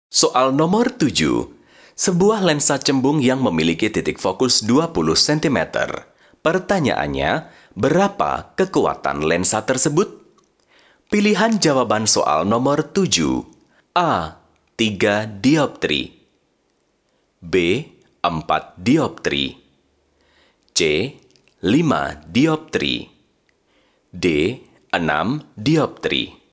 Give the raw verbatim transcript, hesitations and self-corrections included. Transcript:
Soal nomor tujuh. Sebuah lensa cembung yang memiliki titik fokus dua puluh sentimeter. Pertanyaannya, berapa kekuatan lensa tersebut? Pilihan jawaban soal nomor tujuh. A. tiga dioptri. B. empat dioptri. C. lima dioptri. D. enam dioptri.